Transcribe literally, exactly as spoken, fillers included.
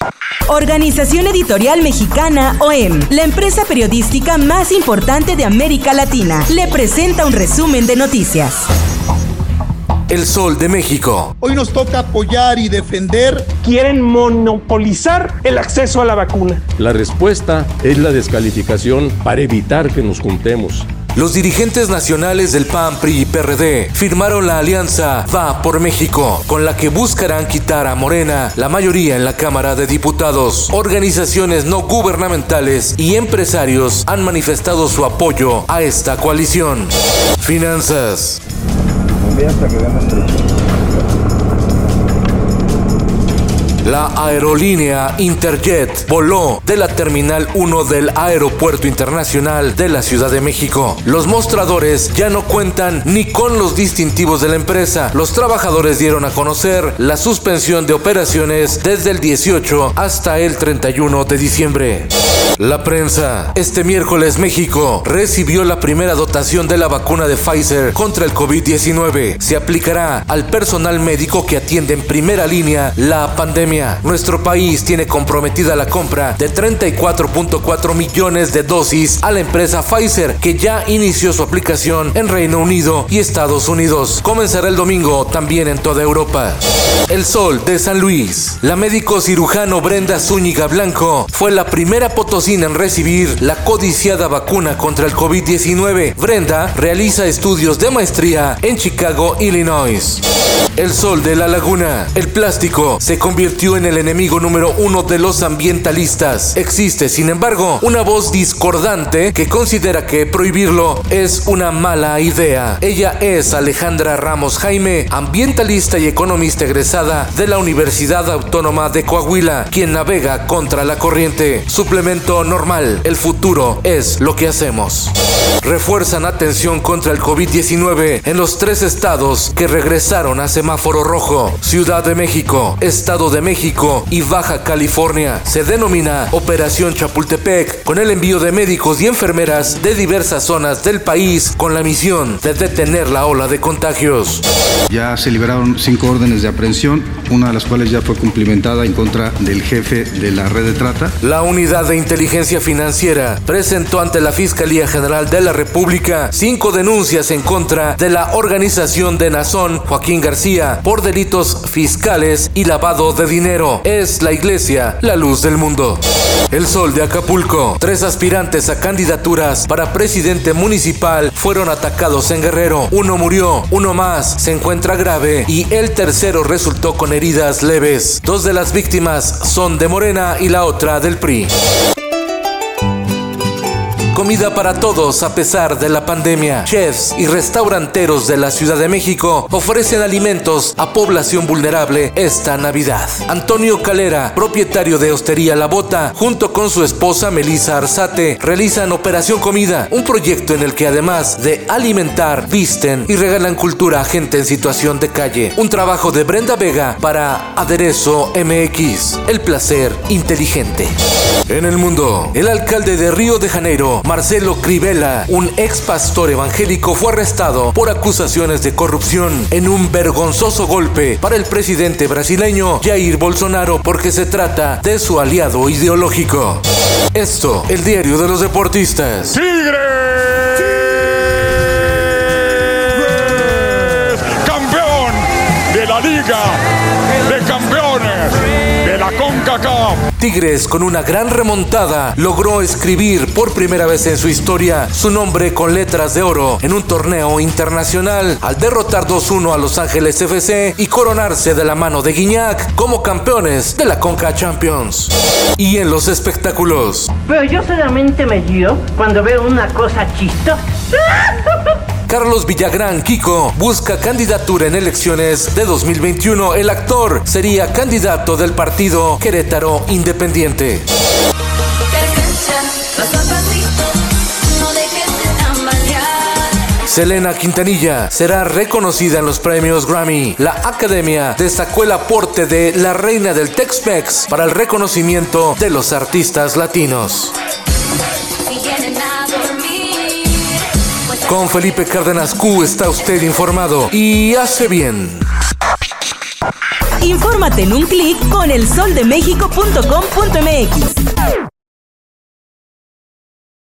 Organización Editorial Mexicana O E M, la empresa periodística más importante de América Latina, le presenta un resumen de noticias. El Sol de México. Hoy nos toca apoyar y defender. Quieren monopolizar el acceso a la vacuna. La respuesta es la descalificación para evitar que nos juntemos. Los dirigentes nacionales del P A N, P R I y P R D firmaron la alianza Va por México, con la que buscarán quitar a Morena la mayoría en la Cámara de Diputados. Organizaciones no gubernamentales y empresarios han manifestado su apoyo a esta coalición. Finanzas. La aerolínea Interjet voló de la Terminal uno del Aeropuerto Internacional de la Ciudad de México. Los mostradores ya no cuentan ni con los distintivos de la empresa. Los trabajadores dieron a conocer la suspensión de operaciones desde el dieciocho hasta el treinta y uno de diciembre. La prensa. Este miércoles México recibió la primera dotación de la vacuna de Pfizer contra el COVID diecinueve. Se aplicará al personal médico que atiende en primera línea la pandemia. Nuestro país tiene comprometida la compra de treinta y cuatro punto cuatro millones de dosis a la empresa Pfizer, que ya inició su aplicación en Reino Unido y Estados Unidos. Comenzará el domingo también en toda Europa. El Sol de San Luis. La médico cirujano Brenda Zúñiga Blanco fue la primera potosina en recibir la codiciada vacuna contra el COVID diecinueve. Brenda realiza estudios de maestría en Chicago, Illinois. El Sol de la Laguna. El plástico se convirtió en el enemigo número uno de los ambientalistas. Existe, sin embargo, una voz discordante que considera que prohibirlo es una mala idea. Ella es Alejandra Ramos Jaime, ambientalista y economista egresada de la Universidad Autónoma de Coahuila, quien navega contra la corriente. Suplemento normal. El futuro es lo que hacemos. Refuerzan atención contra el COVID diecinueve en los tres estados que regresaron a semáforo rojo: Ciudad de México, Estado de México y Baja California. Se denomina Operación Chapultepec, con el envío de médicos y enfermeras de diversas zonas del país con la misión de detener la ola de contagios. Ya se liberaron cinco órdenes de aprehensión, una de las cuales ya fue cumplimentada en contra del jefe de la red de trata. La Unidad de Inteligencia Financiera presentó ante la Fiscalía General de la República cinco denuncias en contra de la organización de Nazón Joaquín García por delitos fiscales y lavado de dinero. Es la Iglesia la luz del mundo. El Sol de Acapulco. Tres aspirantes a candidaturas para presidente municipal fueron atacados en Guerrero. Uno murió, uno más se encuentra grave y el tercero resultó con heridas leves. Dos de las víctimas son de Morena y la otra del P R I. Comida para todos a pesar de la pandemia. Chefs y restauranteros de la Ciudad de México ofrecen alimentos a población vulnerable esta Navidad. Antonio Calera, propietario de Hostería La Bota, junto con su esposa Melissa Arzate, realizan Operación Comida, un proyecto en el que además de alimentar, visten y regalan cultura a gente en situación de calle. Un trabajo de Brenda Vega para Aderezo M X. El placer inteligente. En el mundo, el alcalde de Río de Janeiro, Marcelo Crivella, un ex pastor evangélico, fue arrestado por acusaciones de corrupción en un vergonzoso golpe para el presidente brasileño Jair Bolsonaro, porque se trata de su aliado ideológico. Esto, el diario de los deportistas. ¡Tigres! ¡Campeón de la Liga de Campeones de la CONCACAF! Tigres, con una gran remontada, logró escribir por primera vez en su historia su nombre con letras de oro en un torneo internacional al derrotar dos uno a Los Ángeles F C y coronarse de la mano de Guiñac como campeones de la Conca Champions. Y en los espectáculos. Pero yo solamente me río cuando veo una cosa chistosa. Carlos Villagrán, Kiko, busca candidatura en elecciones de dos mil veintiuno. El actor sería candidato del partido Querétaro Independiente. Selena Quintanilla será reconocida en los premios Grammy. La Academia destacó el aporte de la reina del Tex-Mex para el reconocimiento de los artistas latinos. Con Felipe Cárdenas Q está usted informado y hace bien. Infórmate en un clic con el sol de méxico punto com punto m x.